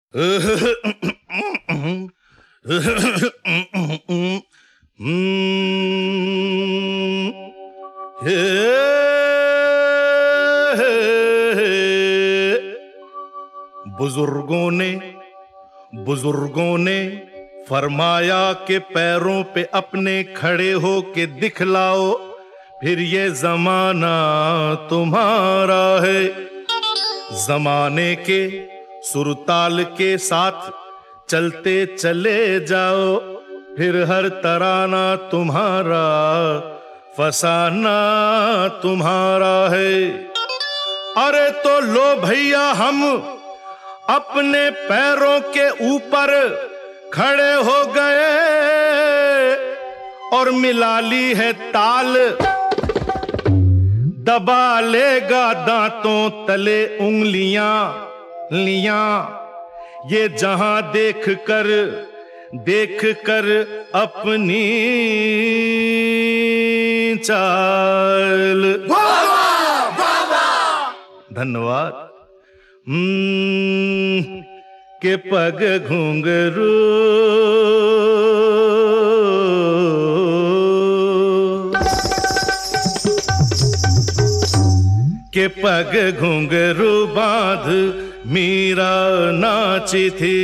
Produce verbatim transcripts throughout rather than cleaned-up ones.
बुजुर्गों ने बुजुर्गों ने फरमाया कि पैरों पे अपने खड़े हो के दिखलाओ, फिर ये जमाना तुम्हारा है। जमाने के सुरताल के साथ चलते चले जाओ, फिर हर तराना तुम्हारा, फसाना तुम्हारा है। अरे तो लो भैया हम अपने पैरों के ऊपर खड़े हो गए और मिला ली है ताल, दबा लेगा दांतों तले उंगलियां लियां, ये जहां देख कर देख कर अपनी चाल। धन्यवाद। हम्म के पग घुंघरू के पग घुंघरू बांध मीरा नाची थी।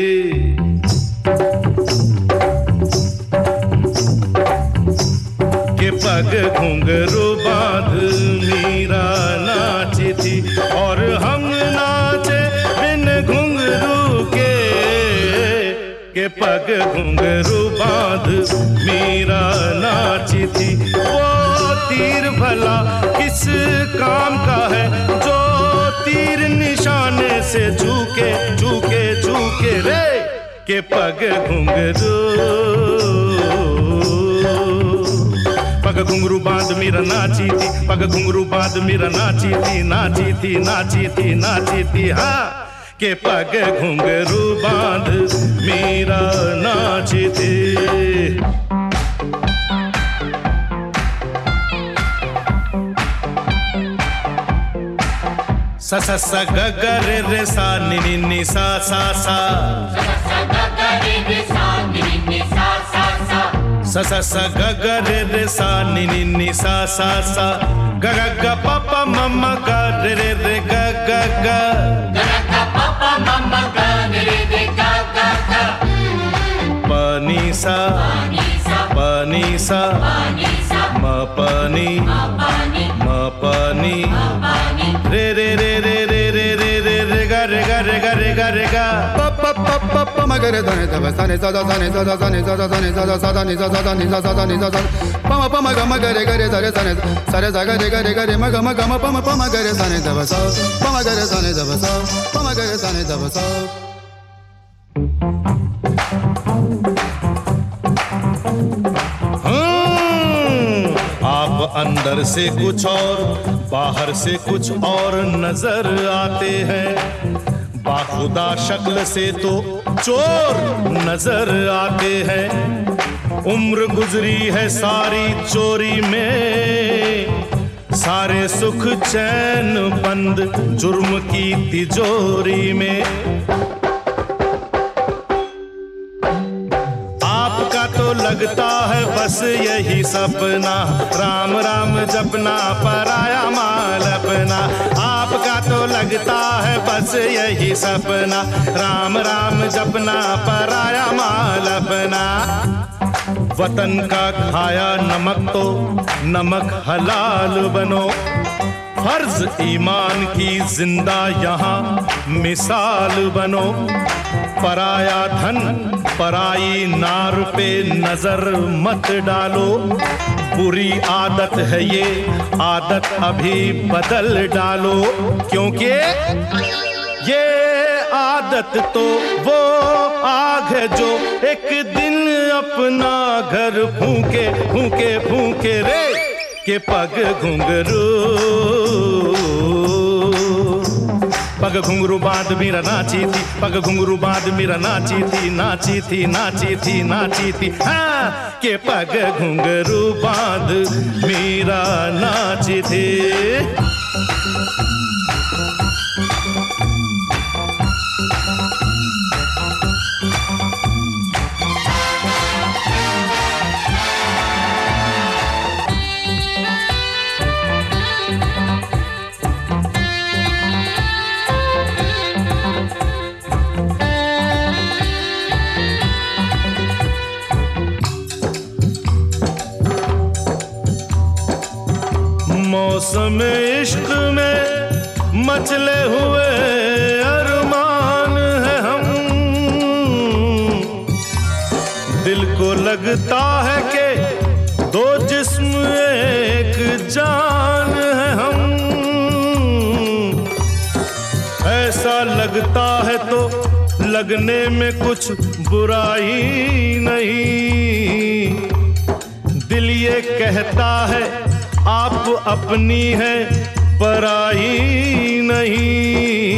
के पग घुंघरू बांध मीरा नाची थी और हम नाचे बिन घुंघरू के। के पग घुंघरू बांध मीरा नाची थी। वो तीर भला किस काम का है जो तीर निशाने से झुके झुके झुके रे। के पग घुंघरू पग घुंघरू बांध मीरा नाची थी, पग घुंघरू बांध मीरा नाची थी, नाची थी नाची थी नाची थी। हाँ के पग घुंघरू बांध मीरा नाची थी। सा सा सा ग ग रे रे सा नि नि नि सा सा सा। सा सा सा ग ग रे रे सा नि नि नि सा सा सा। ग ग ग प प म म ग रे रे रे ग ग ग। ग ग प प म म ग रे रे रे ग ग ग। प नि सा प नि सा म प नि म प नि रे रे रे रे रे रे रे रे रे गा रे गा रे गा रे गा रे गा। प प प प प म ग रे ध नि ध ब सा नि सा ध सा नि सा ध सा नि सा ध सा नि सा ध सा ध नि सा सा ध नि सा सा ध नि सा सा। प म प म ग म ग रे ग रे सा रे सा नि सा रे सा ग रे ग रे ग रे म ग म ग म प म प म ग रे सा नि ध ब सा। प म ग रे सा नि ध ब सा प म ग रे सा नि ध ब सा। आप अंदर से कुछ और बाहर से कुछ और नजर आते हैं, बाखुदा शक्ल से तो चोर नजर आते हैं। उम्र गुजरी है सारी चोरी में, सारे सुख चैन बंद जुर्म की तिजोरी में। आपका तो लगता है बस यही सपना, राम राम जपना पराया माल अपना। आपका तो लगता है बस यही सपना, राम राम जपना पराया माल अपना। वतन का खाया नमक तो नमक हलाल बनो, फर्ज ईमान की जिंदा यहाँ मिसाल बनो। पराया धन पराई नार पे नजर मत डालो, बुरी आदत है ये आदत अभी बदल डालो। क्योंकि ये आदत तो वो आग है जो एक दिन अपना घर फूके फूके फूके रे। के पग घुंघरू पग घुंघरू बांध मीरा नाची थी, पग घुंघरू बांध मीरा नाची थी, नाची थी नाची थी नाची थी। हाँ के पग घुंघरू बांध मीरा नाची थी। मौसम इश्क में मचले हुए अरमान है हम। दिल को लगता है कि दो जिस्म एक जान है हम। ऐसा लगता है तो लगने में कुछ बुराई नहीं। दिल ये कहता है आप अपनी है पराई नहीं।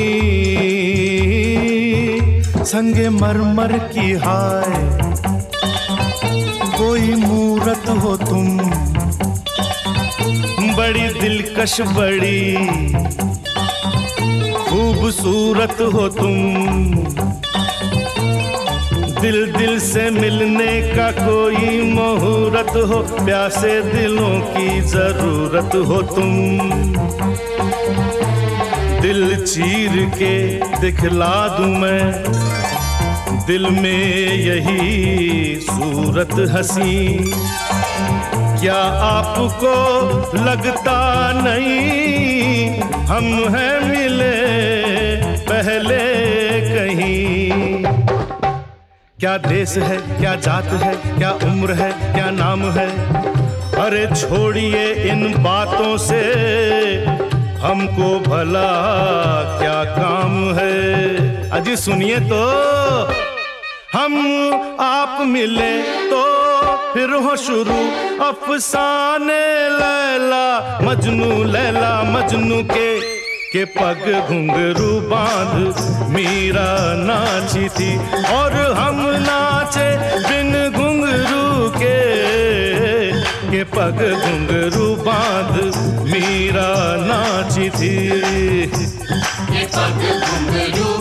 संगे मरमर की हाय कोई मूरत हो तुम, बड़ी दिलकश बड़ी खूबसूरत हो तुम। दिल दिल से मिलने का कोई मुहूर्त हो, प्यासे दिलों की जरूरत हो तुम। दिल चीर के दिखला दूं मैं दिल में यही सूरत हंसी। क्या आपको लगता नहीं हम हैं मिले पहले कहीं? क्या देश है, क्या जात है, क्या उम्र है, क्या नाम है, अरे छोड़िए इन बातों से हमको भला क्या काम है। अजी सुनिए तो, हम आप मिले तो फिर हो शुरू अफसाने लैला मजनू, लैला मजनू के के पग घुंघरू बांध मीरा नाची थी और हम नाचे बिन घुंघरू के के पग घुंघरू बांध मीरा नाची थी। के पग घुंघरू